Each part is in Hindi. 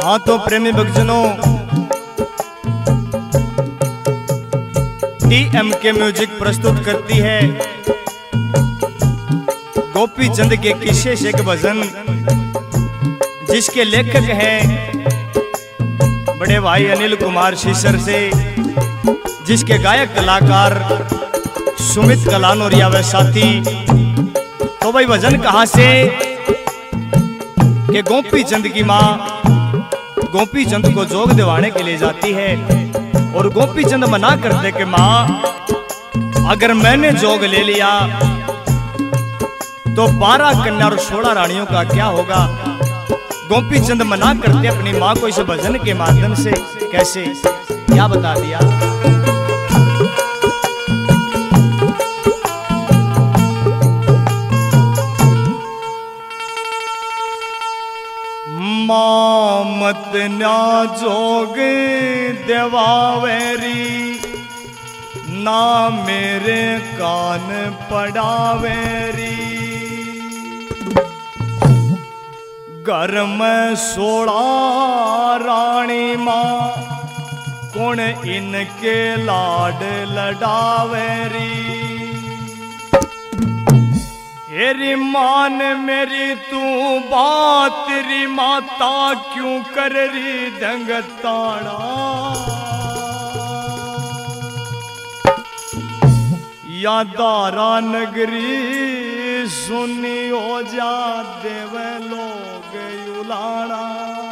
हाँ तो प्रेमी भक्तजनों, TMK म्यूजिक प्रस्तुत करती है गोपी चंद के किस्से से एक भजन, जिसके लेखक हैं बड़े भाई अनिल कुमार शीसर से, जिसके गायक कलाकार सुमित कलानौरिया व साथी। तो भाई भजन कहाँ से कि गोपी चंद की माँ गोपी चंद को जोग दिवाने के लिए जाती है और गोपी चंद मना करते कि माँ अगर मैंने जोग ले लिया तो 12 कन्या और 16 रानियों का क्या होगा। गोपी चंद मना करते अपनी माँ को इस भजन के माध्यम से। कैसे, क्या बता दिया। माँ मत ना जोग देवावेरी, ना मेरे कान पड़ावेरी। घर में 16 रानी माँ, कौन इनके लाड लडावेरी। तेरी मान मेरी तू बात, तेरी माता क्यों कर रही दंगताड़ा। या दारा नगरी सुनी हो जा देव लोग उलाड़ा।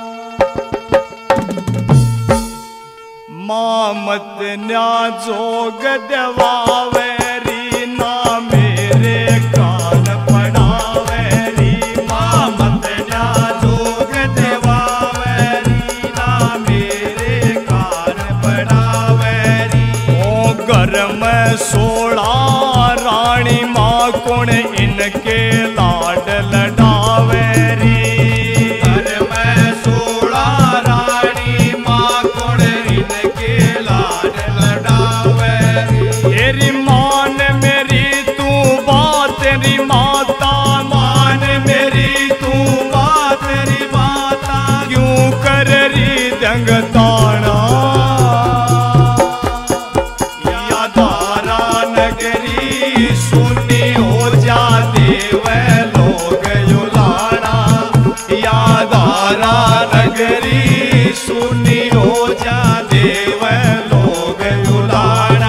माँ मत न्या जोग देवावेरी, ना मेरे कान पड़ावेरी। माँ मत न्या जोग देवावेरी, ना मेरे कान पड़ावेरी। ओ घर में 16 रानी माँ, कौन इनके लाड लडावेरी। घर में 16 रानी माँ, कौन इनके लाड लडावेरी। तेरी मान मेरी तू बात, तेरी माता मान मेरी तू बात, तेरी माता क्यों कर रही दंगताना। या दारा नगरी सुनी हो जा देव लोग युलाना। या दारा नगरी सुनी हो जा देव लोग युलाना।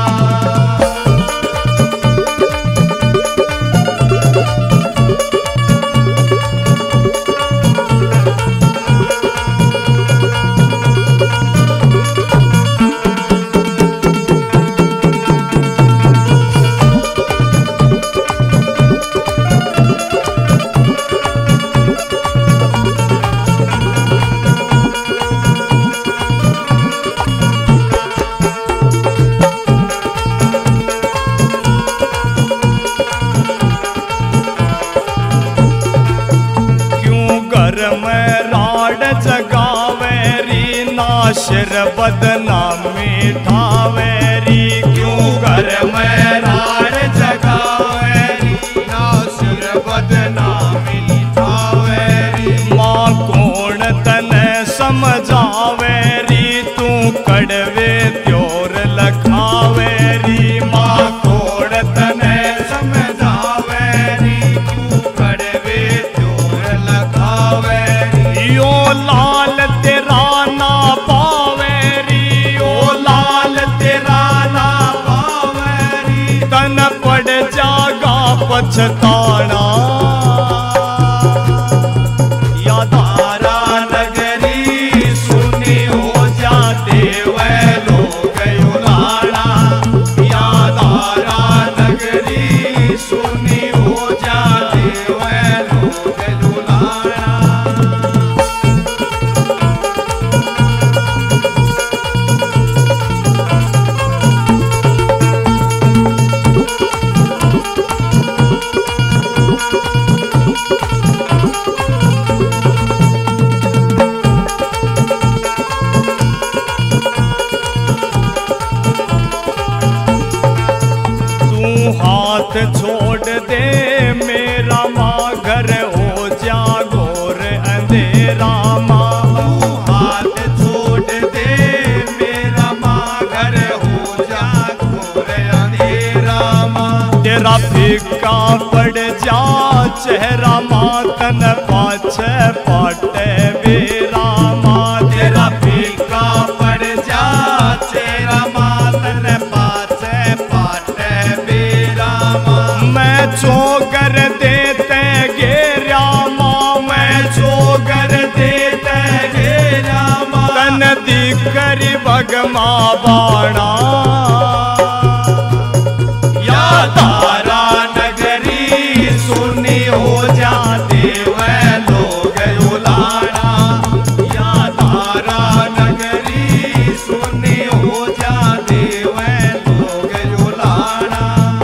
नाशर बदनामी ठावेरी। क्यों घर में राड जगावेरी, नाशर बदनामी ठावेरी। माँ कौन तने समझावेरी, तू कड़वे त्योर लखावेरी। माँ कौन तने समझावेरी, तू कड़वे त्योर लखावेरी। यो लाल तेरा ना पावेरी, ओ लाल तेरा ना पावेरी। तन पड़ जागा पछताना। या दारा नगरी सुनी हो जा देव लोग युलाना। या दारा नगरी सुनी हो जा देव लोग युलाना। हाथ छोड़ दे मेरा माँ, घर हो जा घोर अंधेरा। माँ तेरा फीका पड़ जा चेहरा मातन पाछे पाटे बेरा माँ। तेरा फीका पड़ जा चेहरा मातन पाछे पाटे बेरा माँ। मैं चोगर देते गेरा माँ, मैं चोगर देते घेरा माँ। तन दिकरी भगमा बाणा तारा नगरी सुनी हो जाते वह लोग उलाना। या तारा नगरी सुनी हो जाते वह लोग उलाना।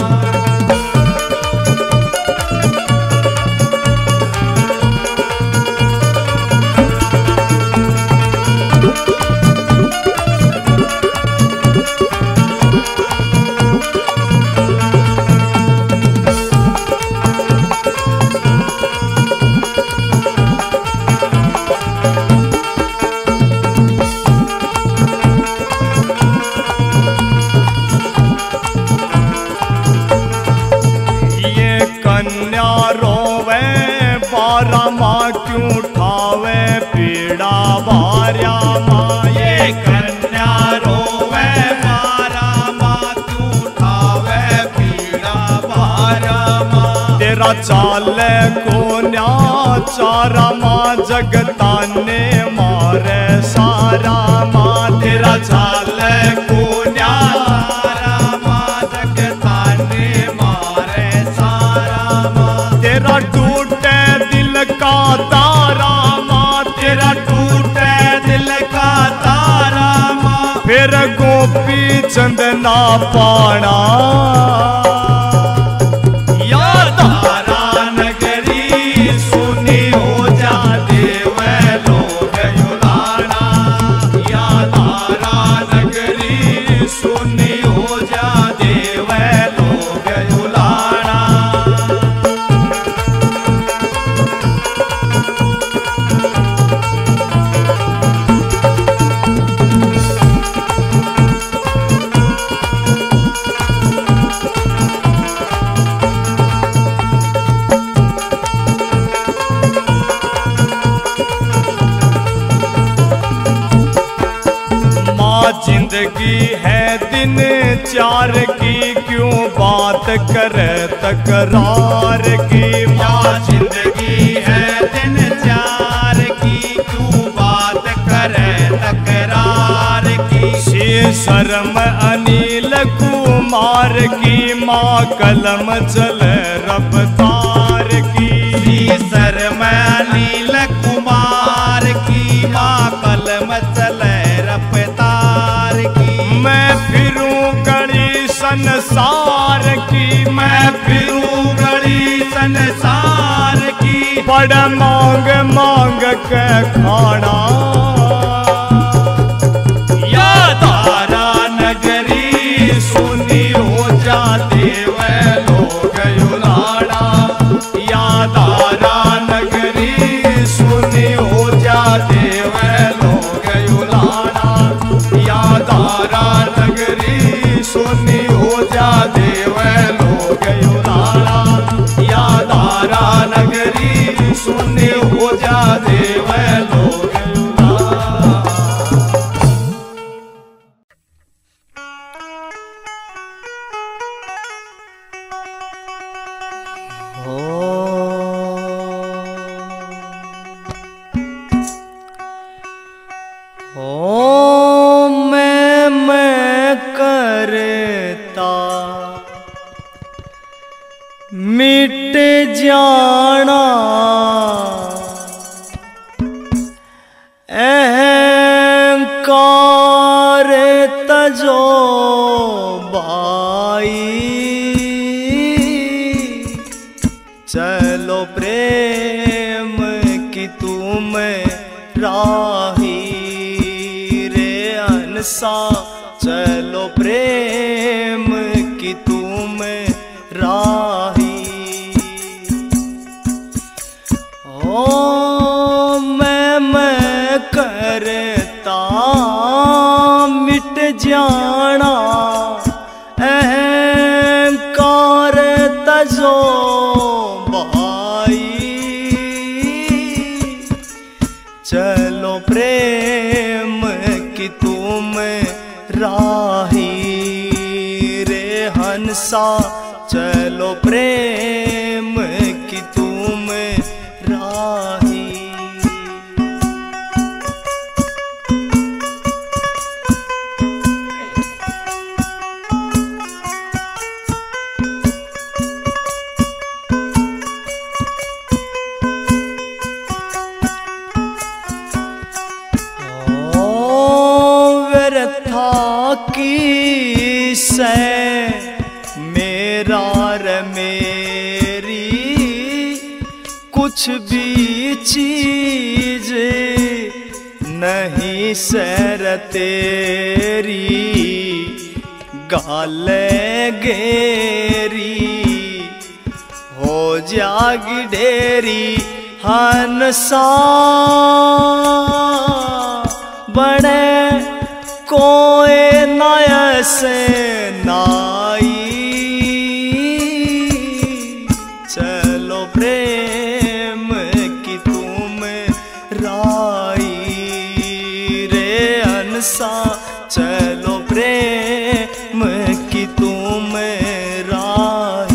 क्यों उठावे पीड़ा भार्या माँ। ये कन्या रोवे मारा माँ, क्यों उठावे पीड़ा भारा माँ। तेरा चाले को न्या चारा माँ, जगताने मारे सारा माँ। तेरा चाले को न्या सारा माँ, जगताने मारे सारा माँ। तेरा टूटे दिल का तारा माँ, तेरा टूटे दिल का तारा माँ। फिर गोपी चंदना पाना। या तारा नगरी सुनी हो जाते वह लोग उलाना। या तारा नगरी सुनी हो जाते वह लोग उलाना। जिंदगी है दिन चार की, क्यों बात करे तकरार की। माँ जिंदगी है दिन चार की, क्यों बात करे तकरार की। शर्म अनिल कुमार की, माँ कलम चले रफ्तार की। शर्म अनिल कुमार की, माँ कलम चले रफ्तार की। मैं फिरूं गली संसार की, मैं फिरूं गली संसार की। बड़ मांग मांग के खाना। या तारा नगरी सुनी हो जाते वह लोग उलाना। या तारा नगरी सुनी हो जाते वह लोग उलाना। या तारा नगरी सुनी हो जाते वह लोग उलाना। या तारा नगरी सुनी हो जाते वह लोग उलाना। मैं करता मिट जाना अहंकार तजो भाई। चलो प्रेम की तुम राही रे अनसा। चलो प्रेम की तुम राही। ओ मैं करता मिट जाना अहंकार हंसा चलो प्रेम की तुम राही। की से मेरा रे मेरी कुछ भी चीज नहीं सर तेरी गाले गेरी हो जागी ढेरी हंसा बड़े कोई नयस नाई चलो प्रेम की तुम राई रे हंसा चलो प्रेम की तुम राही।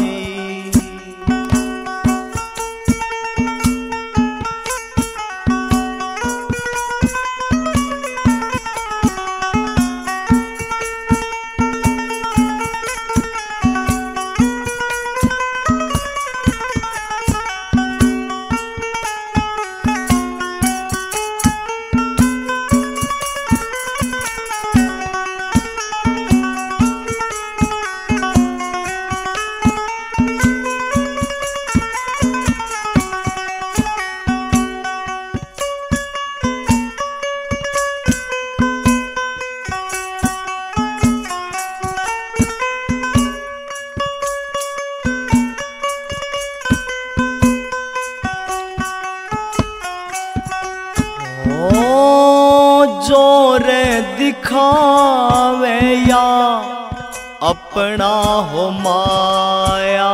जोर दिखावे या अपना हो माया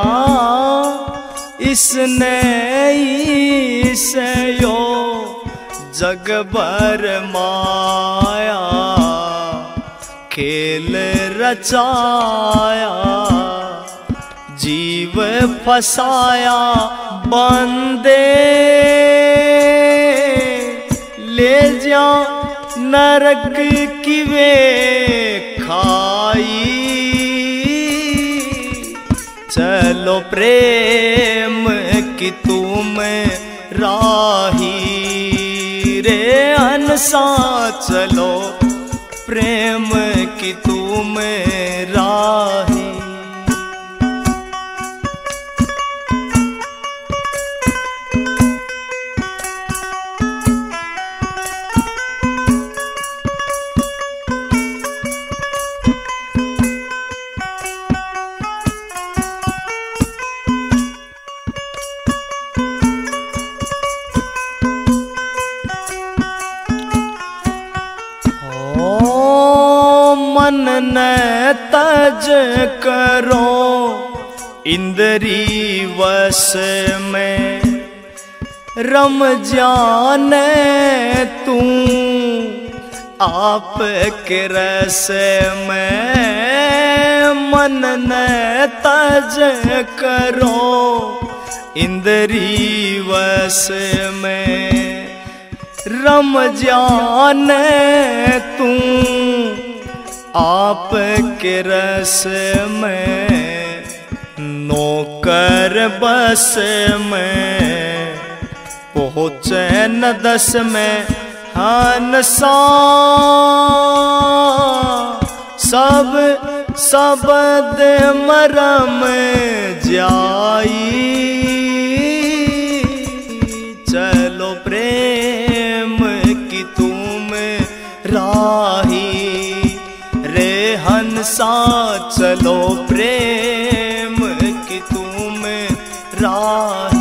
इसने इसे यो जग भर माया खेल रचाया जीव फसाया बंदे ले जा नरक की वे खाई चलो प्रेम की तुम राही रे हंसा चलो प्रेम की तुम राही। मन न तज करो इंद्री वश में रम जाने तू आप के रस में मन न तज करो इंद्री वश में रम जाने तू आप के रस में नौकर बस में पहुँचे न दस में हंसा सब शब्द मरम जाई चलो प्रेम की तुम राही रे हंसा चलो प्रेम की तुम राही।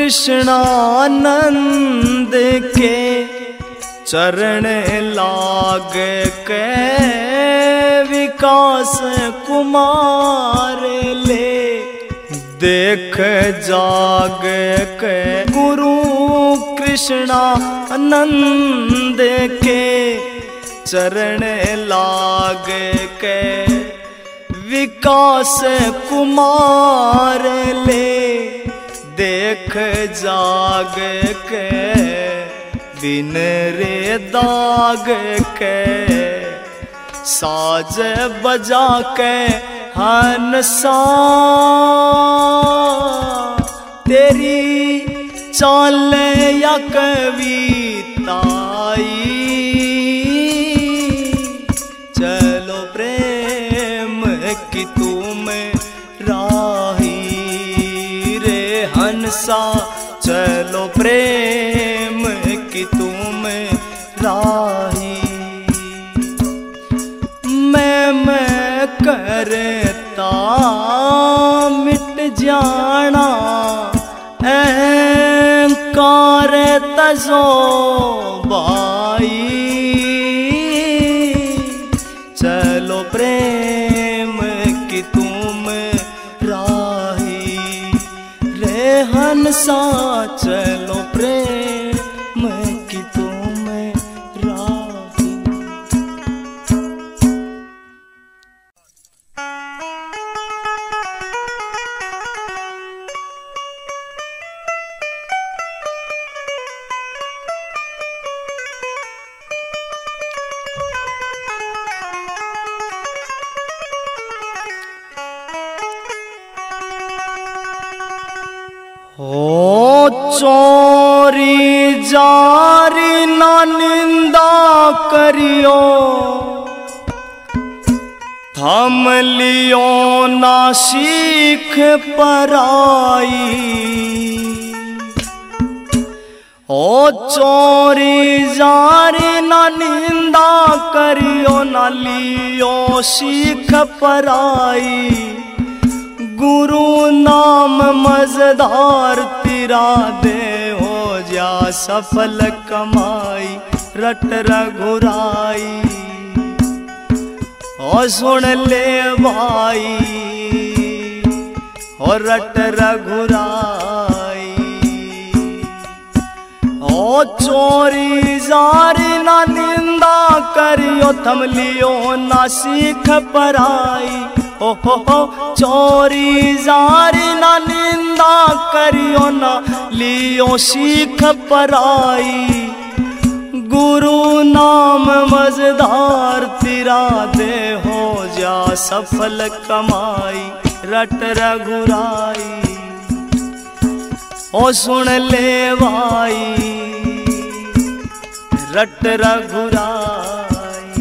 कृष्णानंद के चरण लाग के विकास कुमार ले देख जाग के गुरु कृष्णानंद के चरण लाग के विकास कुमार ले देख जाग के बिन रे दाग के साज बजा के हंसा तेरी चाल या कविताई चलो प्रेम की तुम राही रे हंसा चलो प्रेम की तुम राही मैं करता मिट जाना अहंकार तजो बाई चलो प्रेम की तुम राही रे हंसा चलो प्रेम की तुम राही। चोरी जारी ना निंदा करियो थम लियो ना सीख पराई ओ चोरी जारी ना निंदा करियो ना लियो सीख पराई गुरु नाम मजदार तेरा दे हो जा सफल कमाई रट रघुराई ओ सुन ले भाई और रट रघुराई ओ चोरी जारी ना निंदा करियो थम लियो ना सीख पराई ओ हो चोरी जारी ना निंदा करियो ना लियो सीख पराई गुरु नाम मजदार तेरा दे हो जा सफल कमाई रट रघुराई ओ सुन ले भाई रट रघुराई।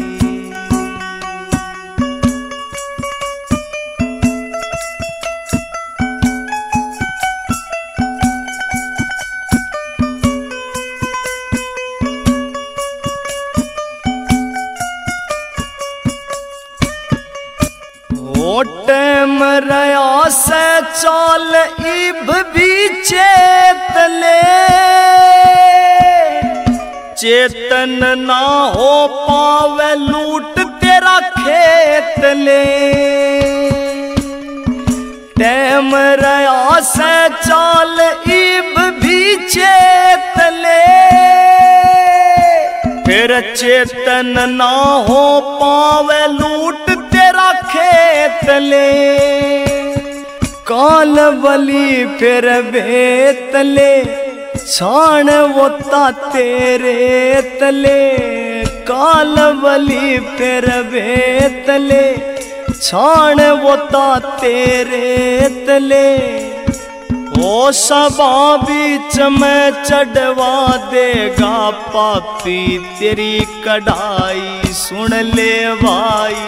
टेम रया से चाल इब भी चेत ले चेतन ना हो पावे लूट तेरा खेत ले टेम रया से चाल इब भी चेत ले फिर चेतन ना हो पावे लूट तेरा खेत ले काल बली फिर बेत ले छाण वोता तेरे तले काल बली फिर बेत ले छाण वोता तेरे तले ओ सबा बीच में चढ़वा देगा पापी तेरी कढ़ाई सुन ले भाई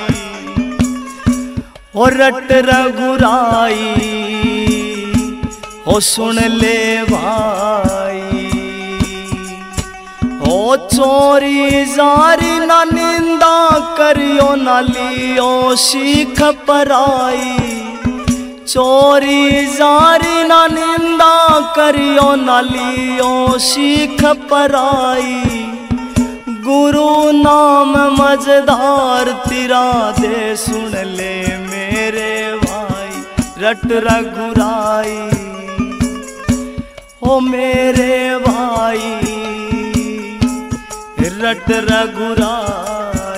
ओ रट रघुराई ओ सुन ले भाई ओ चोरी जारी ना निंदा करियो ना लियो सीख पराई चोरी जारी ना निंदा करियो ना लियो सीख पराई। गुरु नाम मजदार तिरा दे सुन ले मेरे भाई रट रघुराई। ओ मेरे भाई रट रघुराई।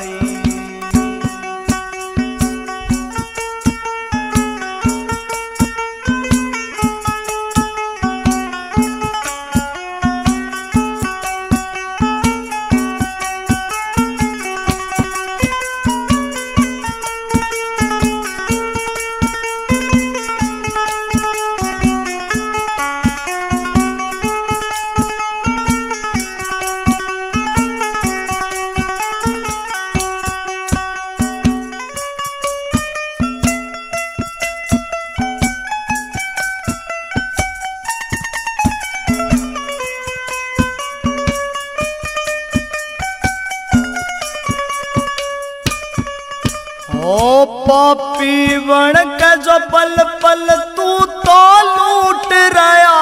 ओ पापी बन के जो पल पल तू तो लूट रहा।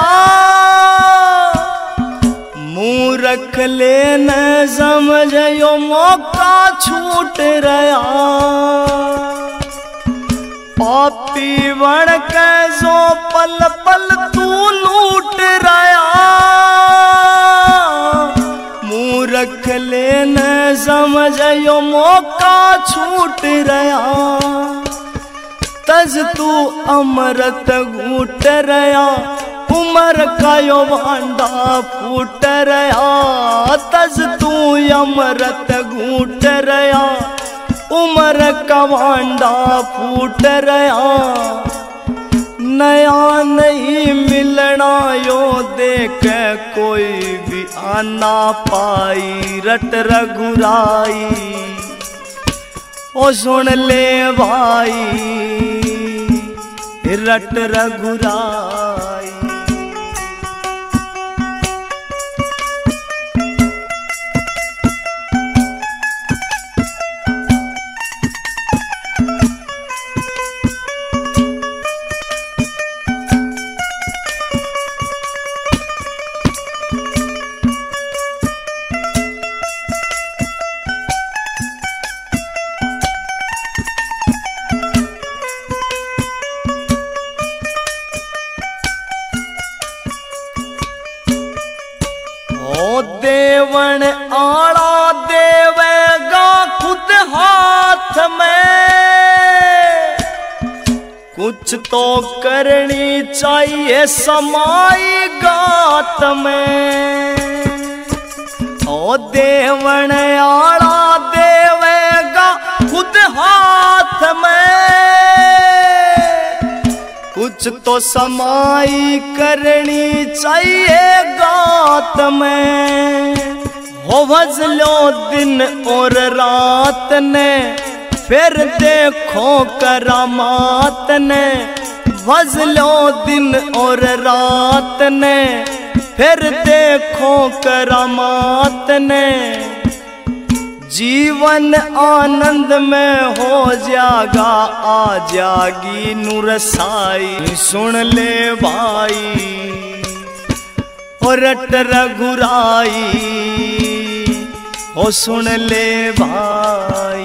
मुंह रख ले न समझो मौका छूट रहा। पापी बन के जो पल पल तू लूट रहा। मुंह रख ले न समझो मौका छूट रहा। तज तू अमृत घूट रहा। उमर का यो भांडा फूट रहा। तज तू अमृत घूट रहा। उमर का भांडा फूट रहा। नया नहीं मिलना यो देख कोई भी आना पाई रट रघुराई। ओ सुन ले भाई रट रघुराई। देवण आड़ा देवेगा खुद हाथ में। कुछ तो करनी चाहिए समाई गात में। ओ देवण आड़ा देवेगा खुद हाथ में। कुछ तो समाई करनी चाहिए गात में। हो भजलो दिन और रात ने फिर देखो करामात ने। भजलो दिन और रात ने फिर देखो करामात ने। जीवन आनंद में हो जागा आ जागी नूर साई। सुन ले भाई ओ रट रघुराई। ओ सुन ले भाई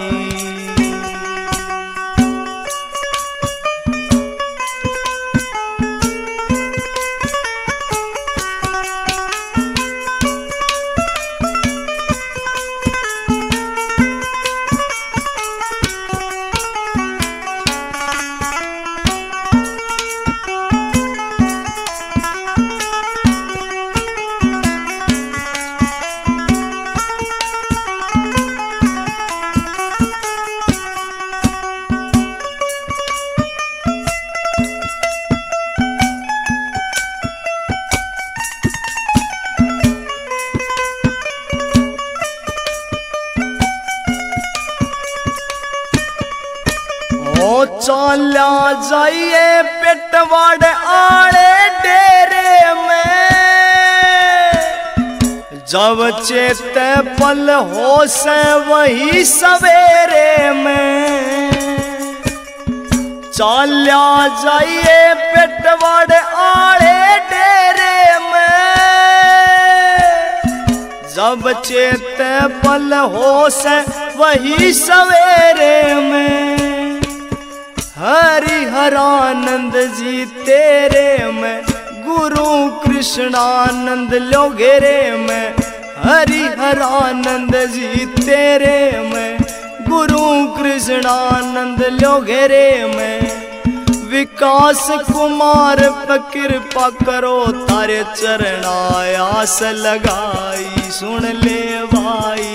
चाल्या जाइए पेटवाड़ आड़े डेरे में। जब चेत पल हो से वही सवेरे में। चाल्या जाइए पेटवाड़ आड़े डेरे में, जब चेत पल हो से वही सवेरे में। हरिहरानंद जी तेरे में, गुरु कृष्णानंद लो घेरे में। हरिहरानंद जी तेरे में, गुरु कृष्णानंद लो घेरे में। विकास कुमार पर कृपा करो, तारे चरणायास लगाई। सुन ले भाई,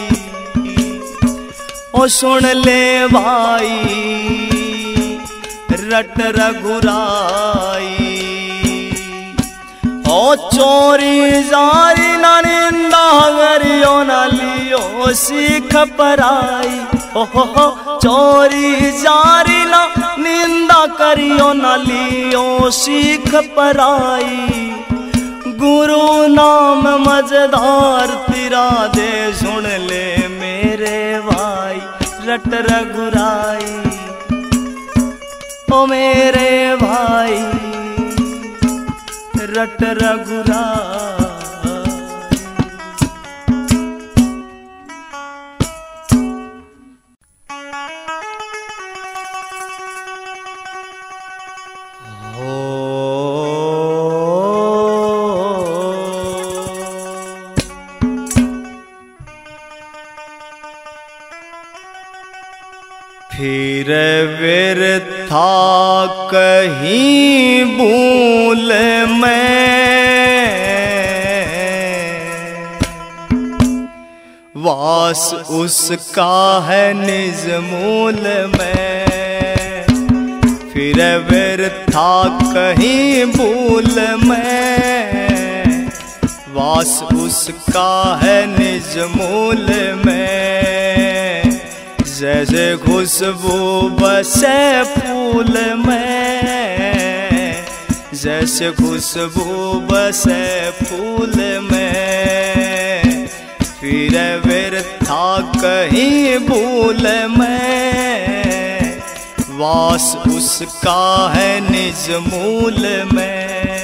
ओ सुन ले भाई, रट रघुराई। ओ चोरी जारी ना निंदा करियो, न लियो सीख पराई। हो चोरी जारी ना निंदा करियो, न लियो सीख पराई। गुरु नाम मजेदार तेरा दे, सुन ले मेरे भाई, रट रघुराई। ओ मेरे भाई, रट रघुराई। फिर व्यर्था कहीं भूल में, वास उसका है निज मूल में। फिर व्यर्था कहीं भूल में, वास उसका है निज मूल में। जैसे खुशबू बसे फूल में, जैसे खुशबू बसे फूल में। फिर व्यर्था कहीं भूल में, वास उसका है निज मूल में।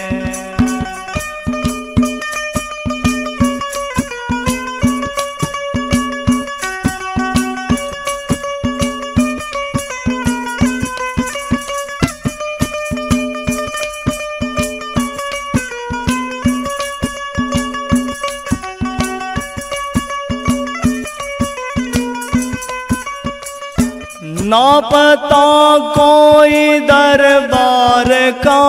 ना पता कोई दरबार का,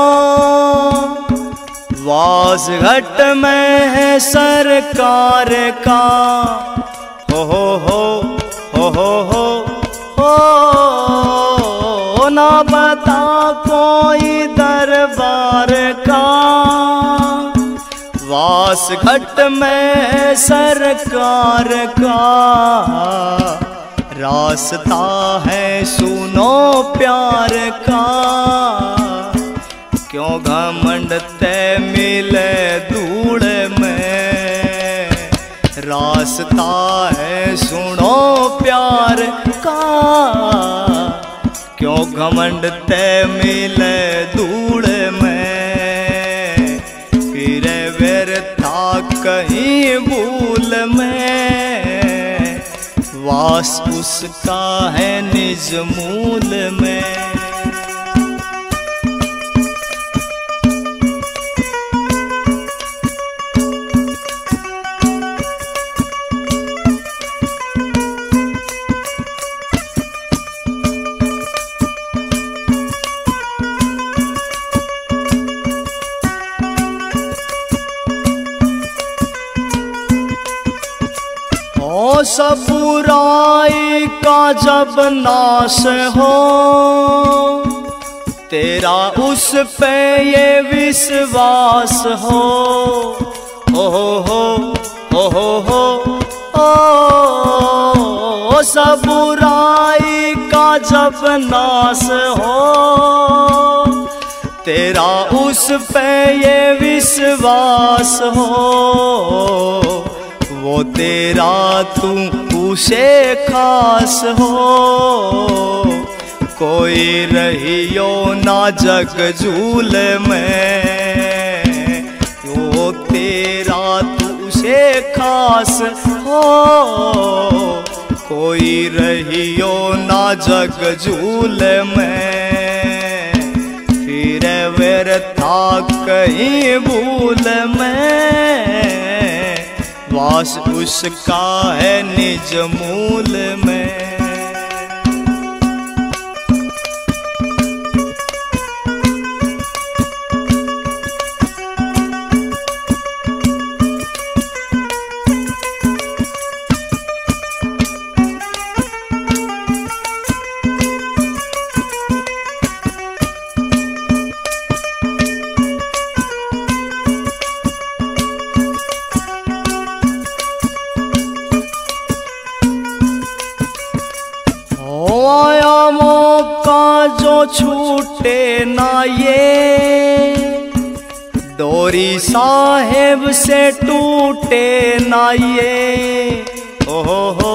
वास घट में है सरकार का। हो हो हो हो हो हो, ना पता कोई दरबार का, वास घट में है सरकार का। रास्ता है सुनो प्यार का, क्यों घमंड तय मिले धूड़ में। रास्ता है सुनो प्यार का, क्यों घमंड तय मिले धूड़ में। फिर व्यर्था कहीं भूल में, वास उसका है निज मूल में। सब बुराई का जब नाश हो, तेरा उस पे ये विश्वास हो। हो हो हो हो ओ, सब बुराई का जब नाश हो, तेरा उस पे ये विश्वास हो। वो तेरा तू उसे खास हो, कोई रहियो ना जग झूल में, यो तेरा तू से खास हो। कोई रहियो ना जग झूल में, फिर व्यर्था कहीं भूल में, वास उसका है निज मूल में। छूटे ना ये डोरी साहेब से टूटे ना ये। ओ हो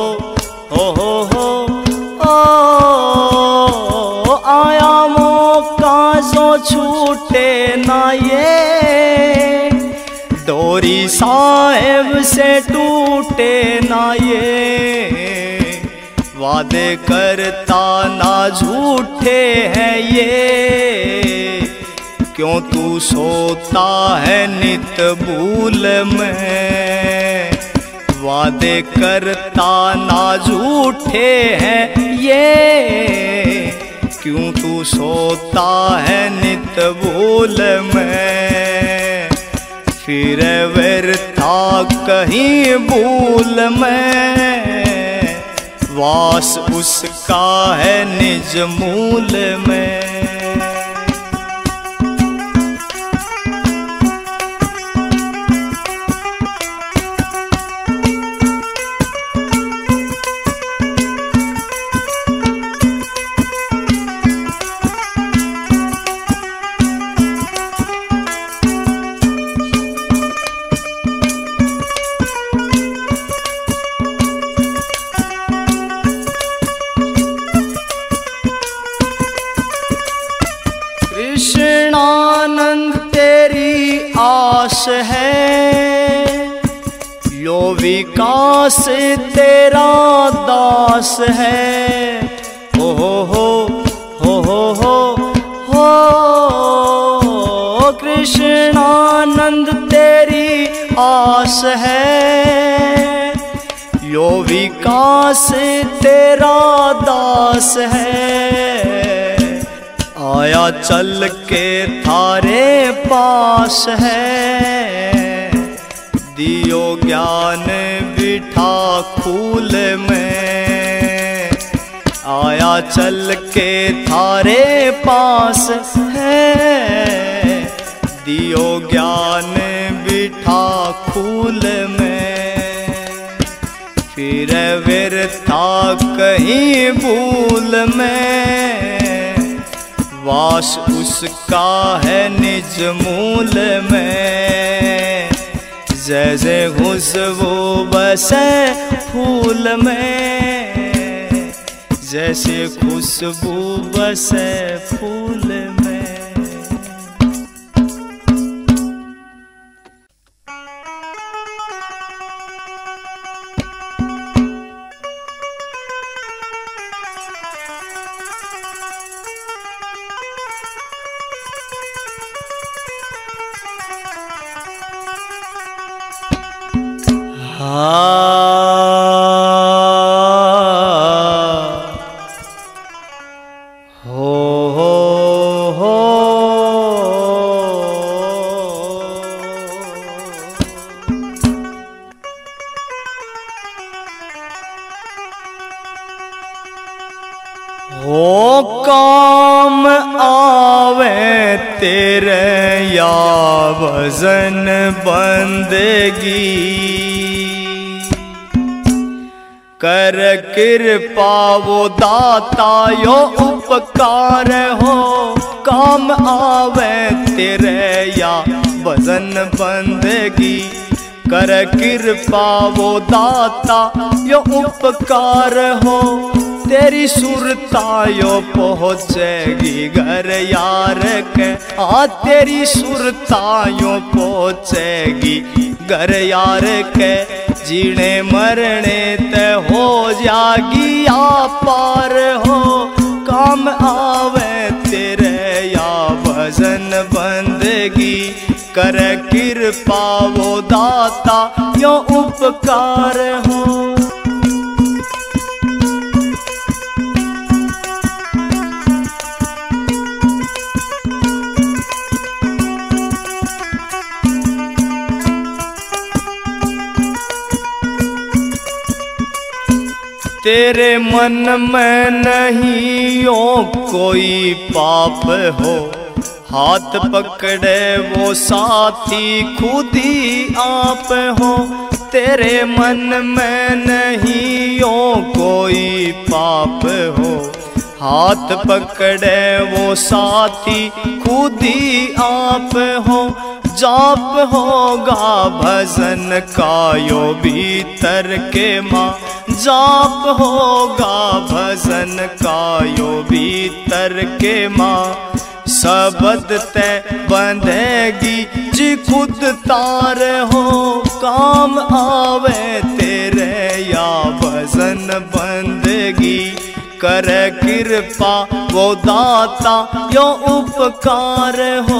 आया मौका जो छूटे ना ये, डोरी साहेब से टूटे ना ये। वादे करता ना झूठे हैं ये, क्यों तू सोता है नित भूल में। वादे करता ना झूठे हैं ये, क्यों तू सोता है नित भूल में। फिर व्यर्था कहीं भूल में, वास उसका है निज मूल में। कृष्णानंद तेरी आस है, यो विकास तेरा दास है। कृष्णानंद तेरी आस है, यो विकास तेरा दास है। आया चल के थारे पास है, दियो ज्ञान बिठा खूल में। आया चल के थारे पास है, दियो ज्ञान बिठा खूल में। फिर व्यर्था कहीं भूल में, वास उसका है निज मूल में। जैसे खुशबू बसे फूल में, जैसे खुशबू बसे फूल में। हो काम आवे तेरे या वजन बंदगी, कर कृपा वो दाता यो उपकार हो। काम आवे तेरे या वजन बंदगी, कर कृपा वो दाता यो उपकार हो। तेरी सुरतायो पहुँचेगी घर यार के। हाँ तेरी सुरतायो पहुँचेगी घर यार के। जीने मरने ते हो जागी या पार हो, काम आवे तेरे या भजन बंदगी। कर कृपा वो दाता यो उपकार हो। तेरे मन में नहीं यो कोई पाप हो, हाथ पकड़े वो साथी खुद ही आप हो। तेरे मन में नहीं यो कोई पाप हो, हाथ पकड़े वो साथी खुद ही आप हो। जाप होगा भजन का यो भीतर के माँ, जाप होगा भजन का यो भीतर के माँ। शब्द ते बंधेगी जी खुद तार हो, काम आवे तेरे या भजन बंदगी। कर कृपा वो दाता यो उपकार हो।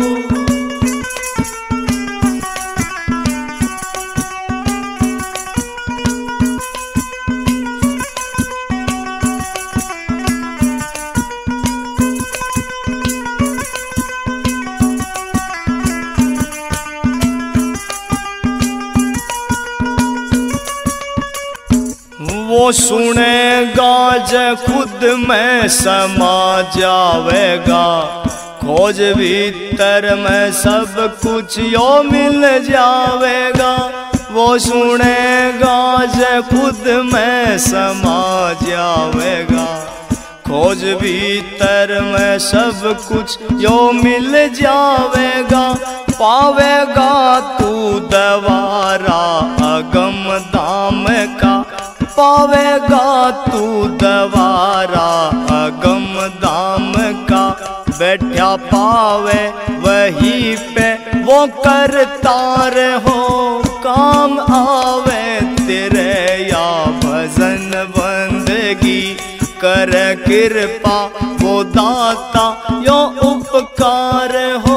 वो सुनेगा ज खुद में समा जावेगा, खोज भीतर में सब कुछ यो मिल जावेगा। वो सुनेगा ज खुद में समा जावेगा, खोज भीतर में सब कुछ यो मिल जावेगा। पावेगा तू दवारा अगम धाम का, पावेगा तू दवारा अगम धाम का। बैठा पावे वहीं पे वो करतार हो, काम आवे तेरे या भजन बंदगी। कर कृपा वो दाता यो उपकार हो।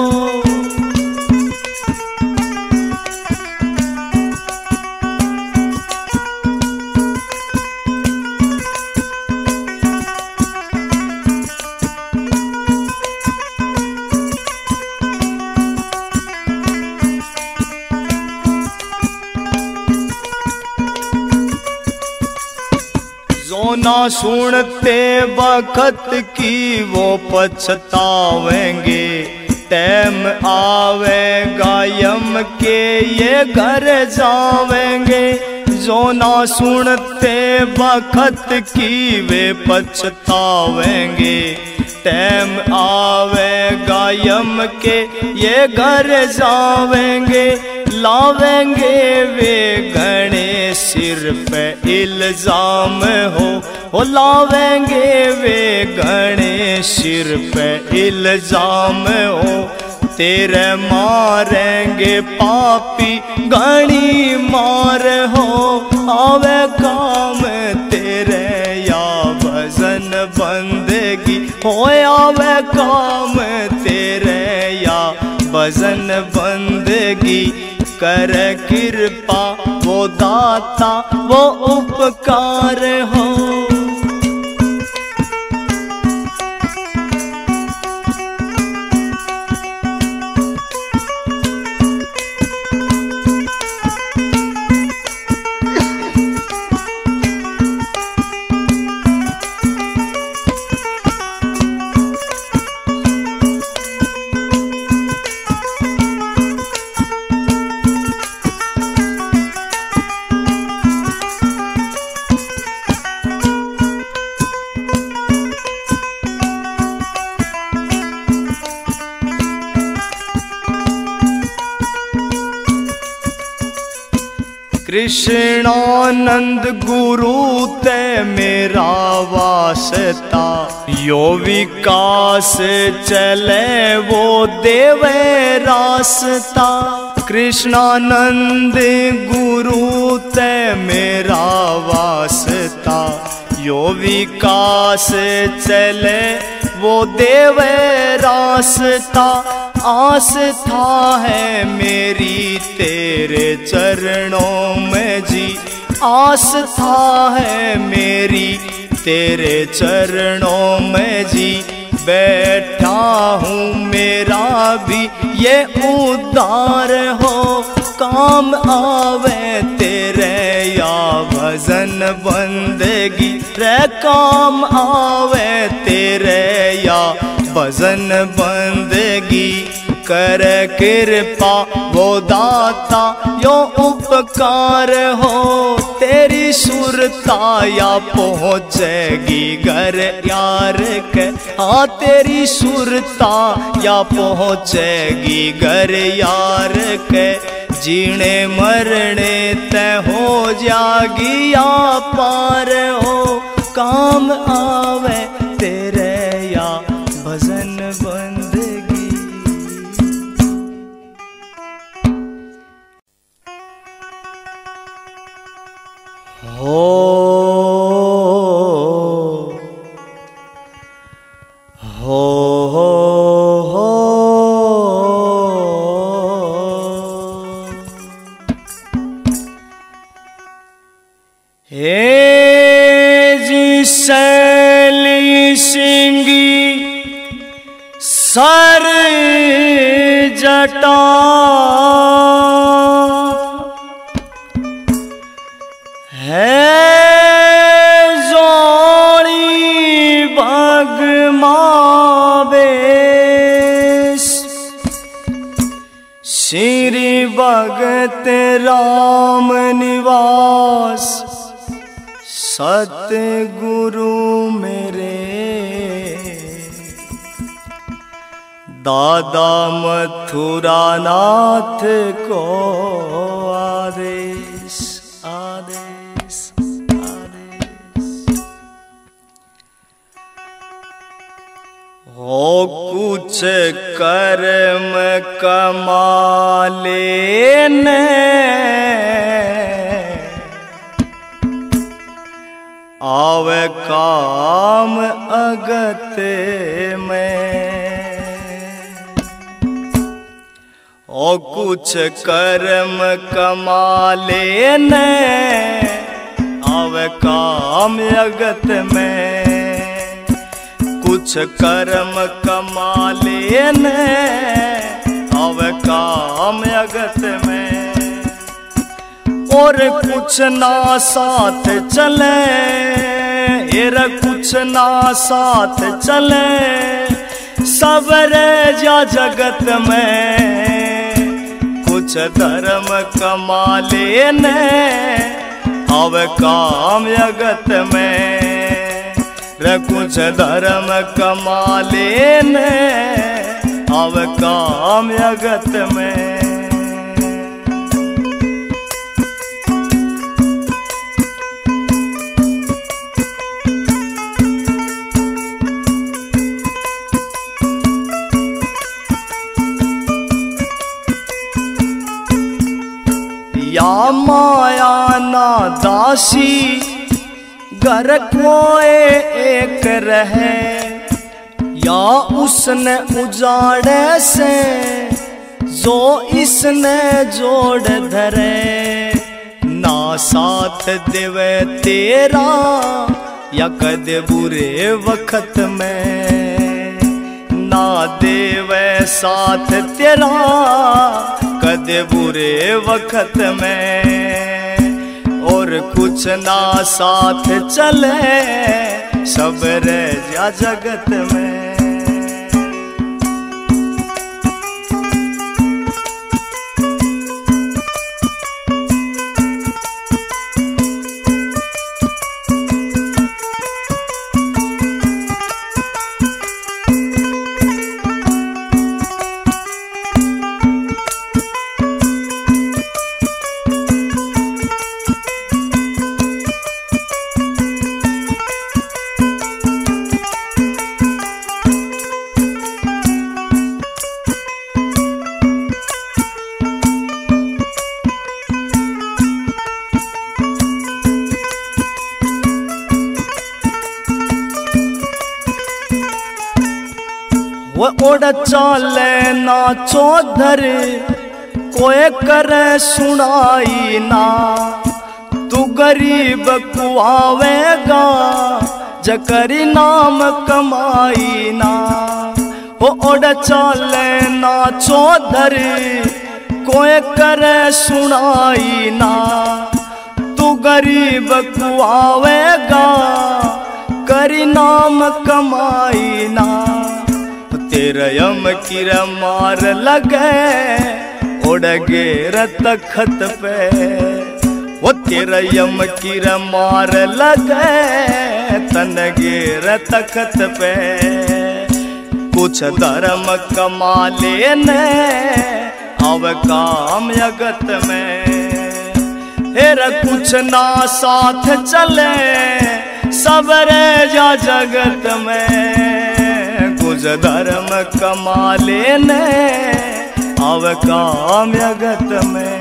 जो ना सुनते वक्त की वो पछतावेंगे, टाइम आवेगा यम के ये घर जावेंगे। जो ना सुनते वक्त की वे पछतावेंगे, टाइम आवेगा यम के ये घर जावेंगे। लावेंगे वे घने सिर पे इल्जाम हो, लावेंगे वे घने सिर पे इल्जाम हो। तेरे मारेंगे पापी घनी मार हो, आवे काम तेरे या भजन बंदगी हो। आवे काम तेरे या भजन बंदगी। कर कृपा वो दाता वो उपकार हो। कृष्णानंद गुरु ते मेरा वास्ता। यो विकास चले वो देवे रास्ता, कृष्णानंद गुरु ते मेरा वास्ता। यो विकास चले वो देवे रास्ता, आस्था है मेरी तेरे चरणों में जी, आस्था है मेरी तेरे चरणों में जी। बैठा हूँ मेरा भी ये उद्धार हो, काम आवे तेरे या भजन बंदगी रे, काम आवे तेरे या भजन बंदगी। कर कृपा वो दाता यो उपकार हो, तेरी सुरता या पहुँचेगी घर यार के। हाँ तेरी सुरता या पहुँचेगी घर यार के। जीने मरने तय हो जागी या पार हो, काम आवे तेरे या भजन बंदगी। हो सैली सिंगी सर जटा, है जोड़ी बग मावेश, श्री भगत राम निवास। सतगुरु मेरे दादा मथुरा नाथ को आदेश आदेश आदेश। हो कुछ कर्म कमाले ने, आवे काम अगत में। ओ कुछ कर्म कमा लेने, आवे काम अगत में। कुछ कर्म कमा लेने, आवे काम अगत में। और कुछ ना साथ चले, एरा कुछ ना साथ चले, सब रह जा जगत में। कुछ धर्म कमा लेने, अब काम जगत में। रे कुछ धर्म कमा लेने, अब काम जगत में। या माया ना दासी, घर कोई एक रहे। या उसने उजाड़े से, जो इसने जोड़ धरे। ना साथ देवे तेरा, या कदे बुरे वक्त में। ना देवे साथ तेरा, कदे बुरे वक्त में। और कुछ ना साथ चले, सब रह जा जगत में। वो उड़ चाले ना चौधर कोई करे सुनाई ना, तू गरीब को आवेगा जकरी नाम कमाई ना। वो उड़ चाले ना चौधर कोई करे सुनाई ना, तू गरीब को आवेगा करी नाम कमाई ना। तेरा यम किरा मार लगे उड़ गेर तखत पे, वो तेरा यम किरा मार लगे तन गेर तखत पे। कुछ धर्म कमा लेने अब काम जगत में, हेरा कुछ ना साथ चले सबरे जा जगत में। कुछ धर्म कमा लेने अब काम जगत में।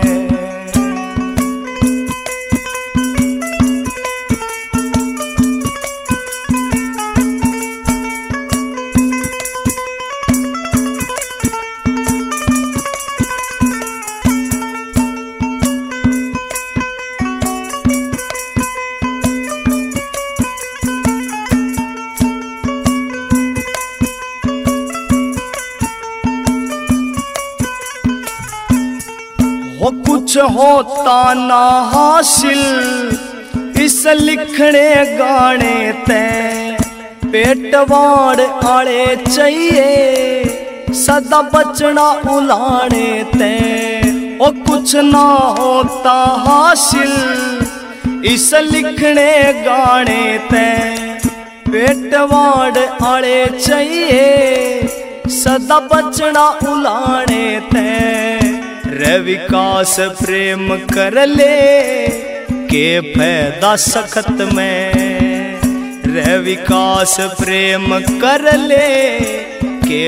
वो कुछ होता ना हासिल इस लिखने गाने ते, पेट वाड़ आड़े चाहिए सदा बचना उलाने ते। वो कुछ ना होता हासिल इस लिखने गाने ते, पेट वाड़ आड़े चाहिए सदा बचना उलाने ते। रे विकास प्रेम कर ले के फायदा सखत में, रे विकास प्रेम कर ले के।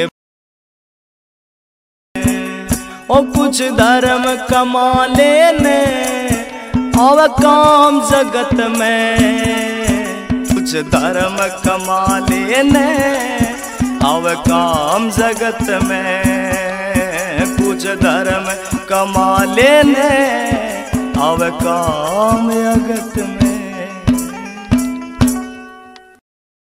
ओ कुछ धर्म कमा लेने अब काम जगत में, कुछ धर्म कमा लेने अब काम जगत में। कुछ धर्म कमा लेने अब काम जगत में।